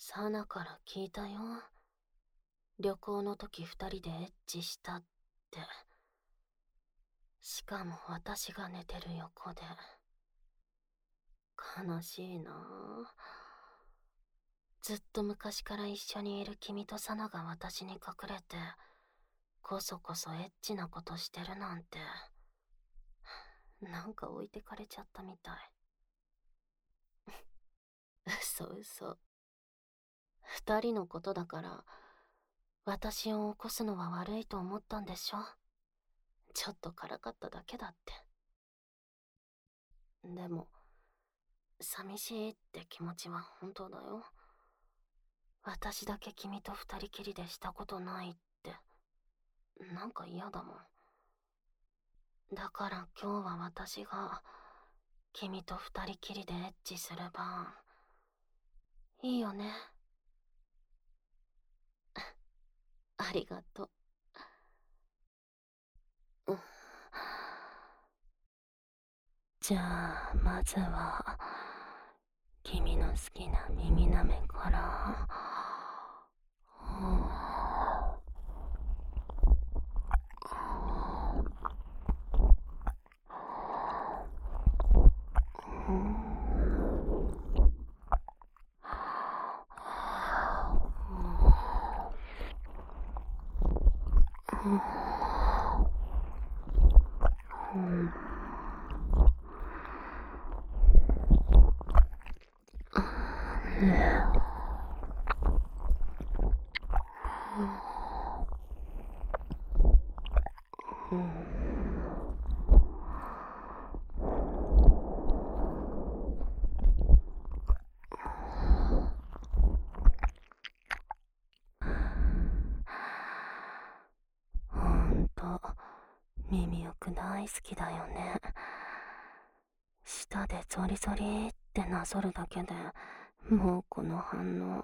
サナから聞いたよ。旅行の時二人でエッチしたって。しかも私が寝てる横で。悲しいなあ。ずっと昔から一緒にいる君とサナが私に隠れて、こそこそエッチなことしてるなんて。なんか置いてかれちゃったみたい。嘘嘘。二人のことだから、私を起こすのは悪いと思ったんでしょ。ちょっとからかっただけだって。でも、寂しいって気持ちは本当だよ。私だけ君と二人きりでしたことないって。なんか嫌だもん。だから今日は私が君と二人きりでエッチすればいいよね。ありがとう。じゃあまずは君の好きな耳なめから。ほんと、耳よく大好きだよね。舌でゾリゾリってなぞるだけでもうこの反応。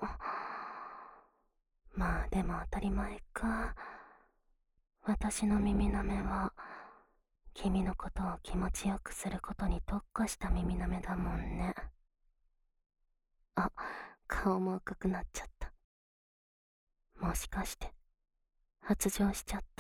まあでも当たり前か。私の耳なめは君のことを気持ちよくすることに特化した耳なめだもんね。あ、顔も赤くなっちゃった。もしかして発情しちゃった？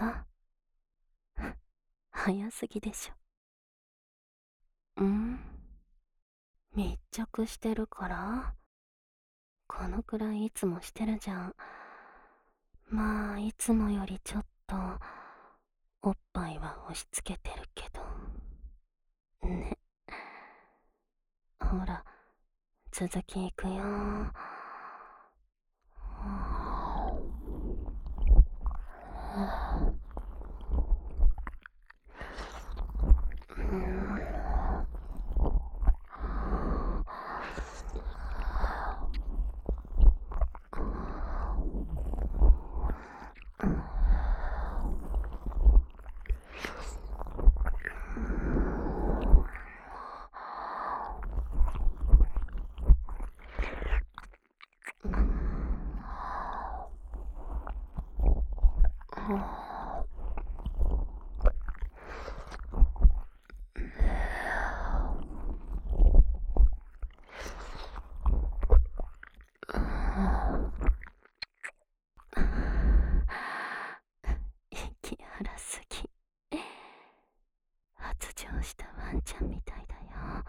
早すぎでしょ。密着してるから？このくらいいつもしてるじゃん。まあいつもよりちょっとおっぱいは押し付けてるけどね。ほら、続きいくよ。息荒すぎ。発情したワンちゃんみたいだよ。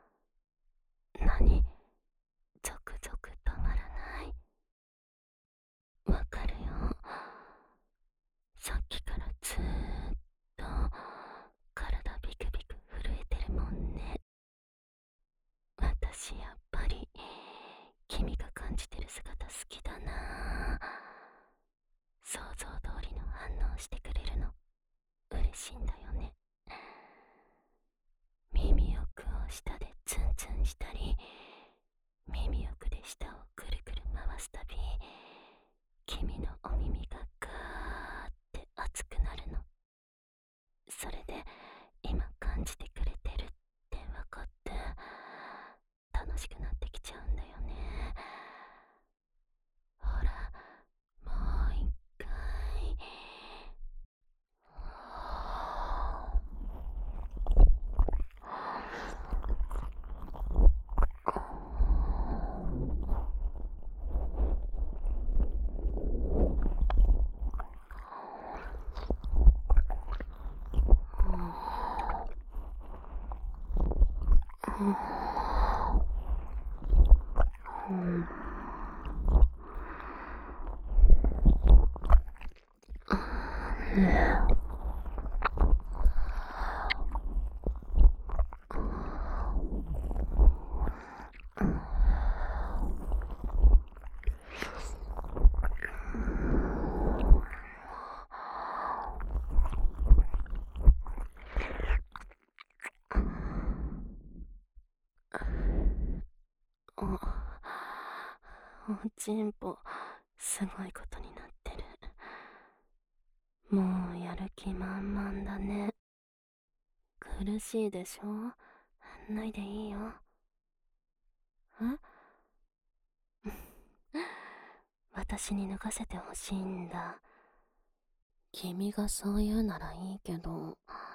何？ゾクゾク止まらない。わかるよ。さっきからずーっと体ビクビク震えてるもんね。私やっぱり君が感じてる姿好きだな。想像通りの反応してくれるの嬉しいんだよね。耳奥を舌でツンツンしたり、耳奥で舌をくるくる回すたび、君のお耳がガーって熱くなるの。それで今感じてくれてるって分かって楽しくなってきちゃうんだよね。ほら、もう一回。 うん。おちんぽ、すごいことになってる。もうやる気満々だね。苦しいでしょ？脱いでいいよ。私に脱がせてほしいんだ。君がそう言うならいいけど。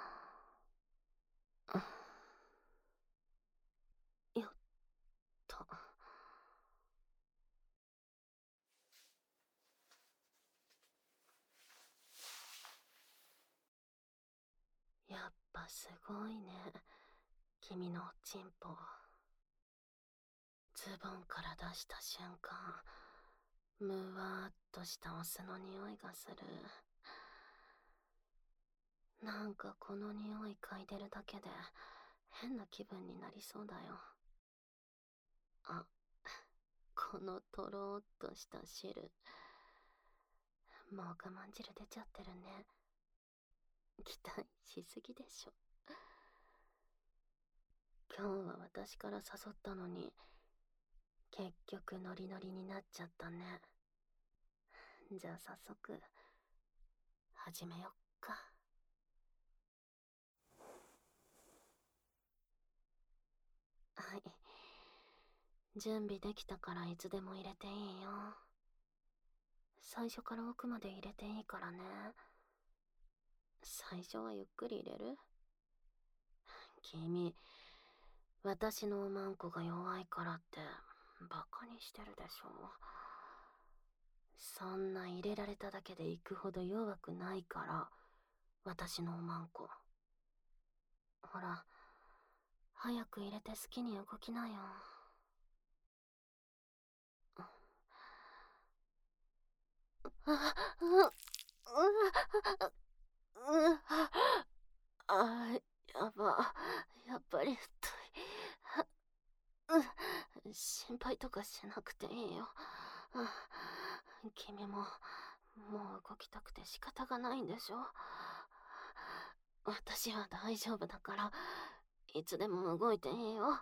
よっと。やっぱすごいね、君のおちんぽ。ズボンから出した瞬間、むわーっとしたお酢の匂いがする。なんかこの匂い嗅いでるだけで変な気分になりそうだよ。あ、このとろーっとした汁、もう我慢汁出ちゃってるね。期待しすぎでしょ。今日は私から誘ったのに、結局ノリノリになっちゃったね。じゃあ早速始めよっか。はい、準備できたからいつでも入れていいよ。最初から奥まで入れていいからね。最初はゆっくり入れる？君、私のおまんこが弱いからってバカにしてるでしょ。そんな入れられただけで行くほど弱くないから、私のおまんこ。ほら、早く入れて好きに動きなよ。やば、やっぱり太い。心配とかしなくていいよ。君も、もう動きたくて仕方がないんでしょ？私は大丈夫だから、いつでも動いていいよ。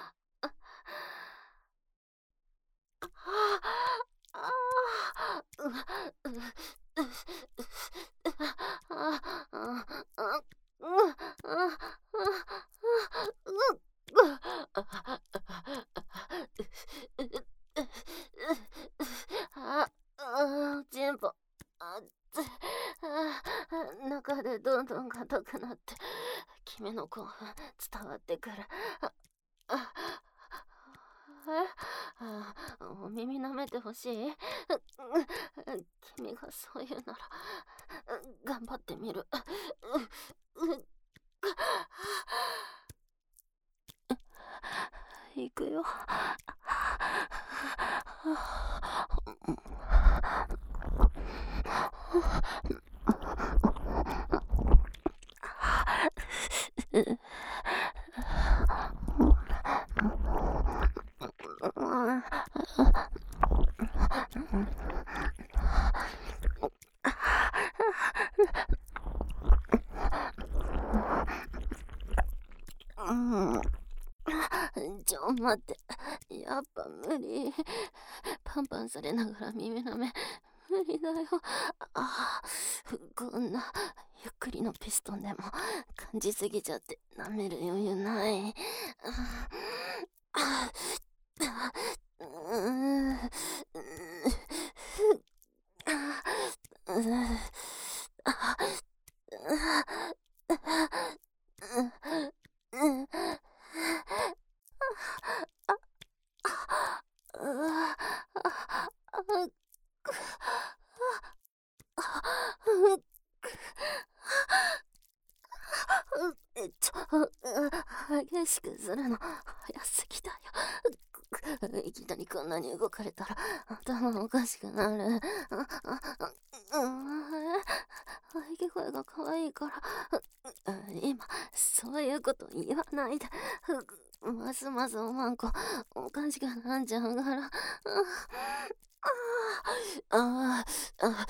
チンポ、中でどんどん硬くなって、君の興奮伝わってくる。お耳舐めてほしい？君がそう言うなら頑張ってみる。行くよ。待って、やっぱ無理。パンパンされながら耳舐め、無理だよ。こんなゆっくりのピストンでも感じすぎちゃって舐める余裕ない。激しくするの早すぎだよ。 いきなりこんなに動かれたら頭おかしくなる。喘ぎ声が可愛いから、今、そういうこと言わないで。ますますおまんこ、おかしくなっちゃうから。ああ、あ、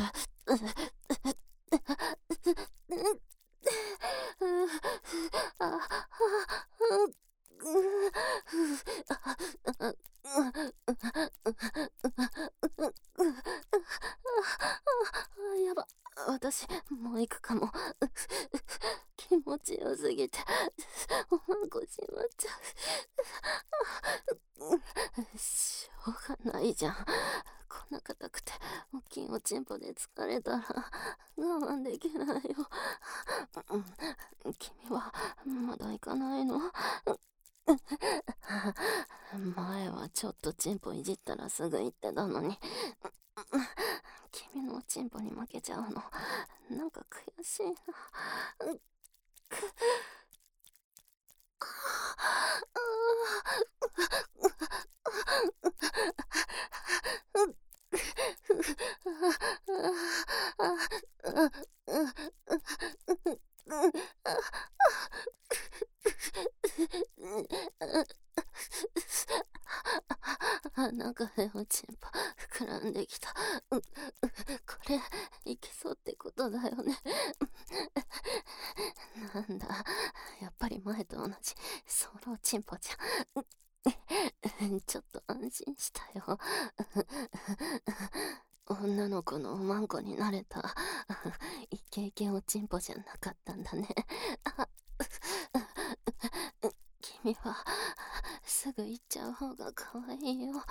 やば、私、もう行くかも。気持ちよすぎて、おまんこしまっちゃう。しょうがないじゃん。こんな硬くて、大きいおちんぽで疲れたら、我慢できないよ。君は、まだ行かないの？前はちょっとチンポいじったらすぐ行ってたのに、君のおチンポに負けちゃうの、なんか悔しいな。中でおちんぽ膨らんできた。これいけそうってことだよね。なんだ、やっぱり前と同じソロチンポじゃん。ちょっと安心したよ。女の子のおまんこになれたイケイケおちんぽじゃなかったんだね。君はすぐ行っちゃう方が可愛いよ。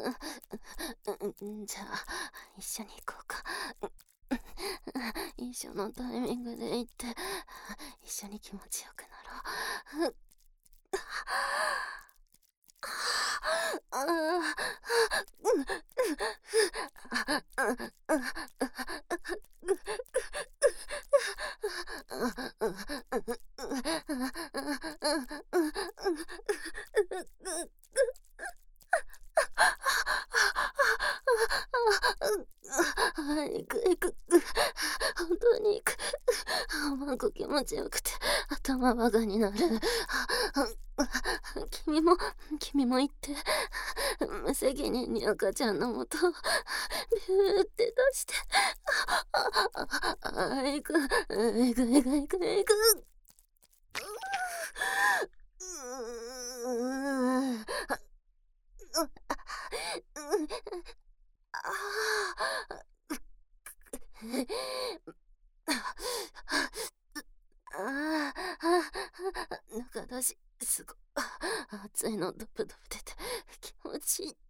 じゃあ一緒に行こうか。一緒のタイミングで行って一緒に気持ちよくなろう。行く行く。本当に行く。おまんこ気持ちよくて頭バカになる。君も行って。無責任に赤ちゃんのもとビューって出して。行く行く行く行く行く。中だし、すご熱いのドブドブ出て気持ちいい。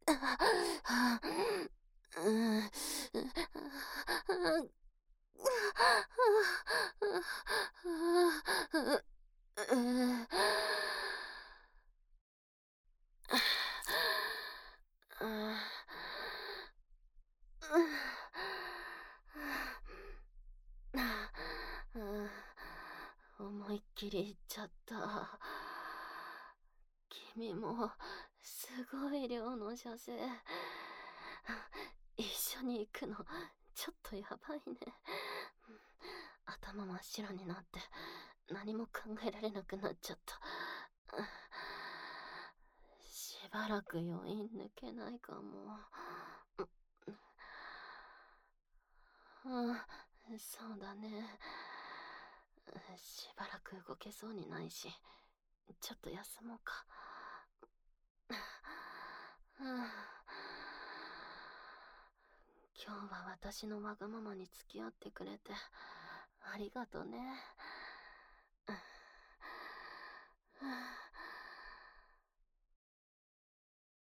思いっきりいっちゃった。君もすごい量の射精。一緒に行くのちょっとやばいね。頭真っ白になって何も考えられなくなっちゃった。しばらく余韻抜けないかも。そうだね。しばらく動けそうにないし、ちょっと休もうか。今日は私のわがままに付き合ってくれてありがとね。